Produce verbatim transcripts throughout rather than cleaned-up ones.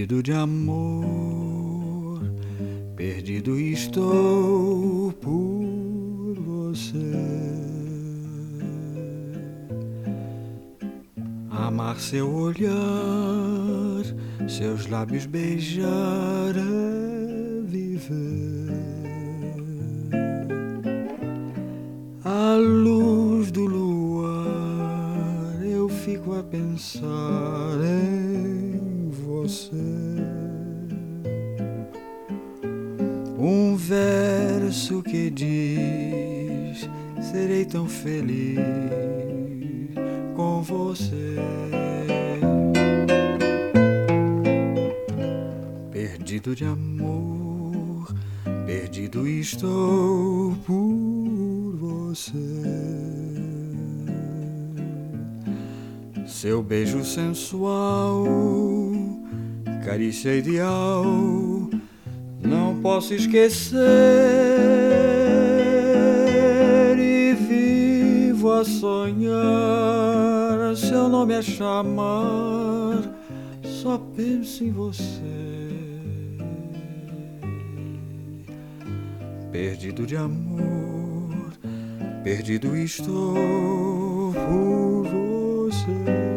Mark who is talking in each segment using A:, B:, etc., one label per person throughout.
A: Perdido de amor, perdido estou por você. Amar seu olhar, seus lábios beijar é viver. À luz do luar eu fico a pensar em você. Um verso que diz: serei tão feliz com você. Perdido de amor, perdido estou por você. Seu beijo sensual, carícia ideal, não posso esquecer. E vivo a sonhar, seu nome a chamar, só penso em você. Perdido de amor, perdido estou por você.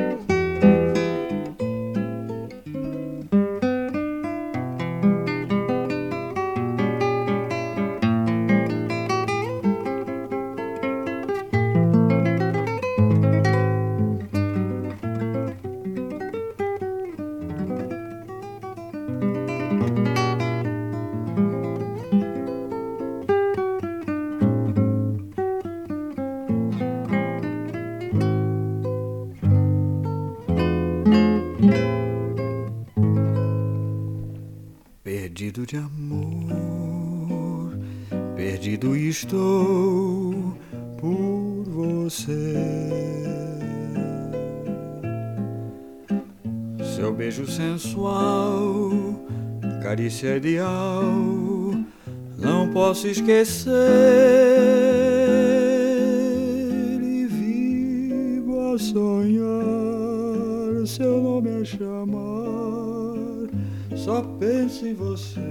A: Perdido de amor, perdido estou por você. Seu beijo sensual, carícia ideal, não posso esquecer. E vivo a sonhar, seu nome a chamar, só penso em você.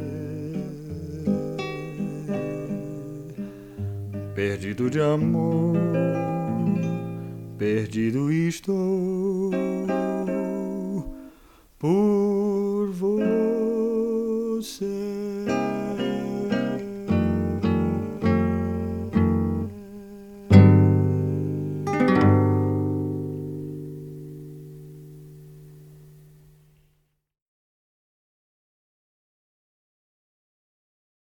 A: Perdido de amor, perdido estou por você.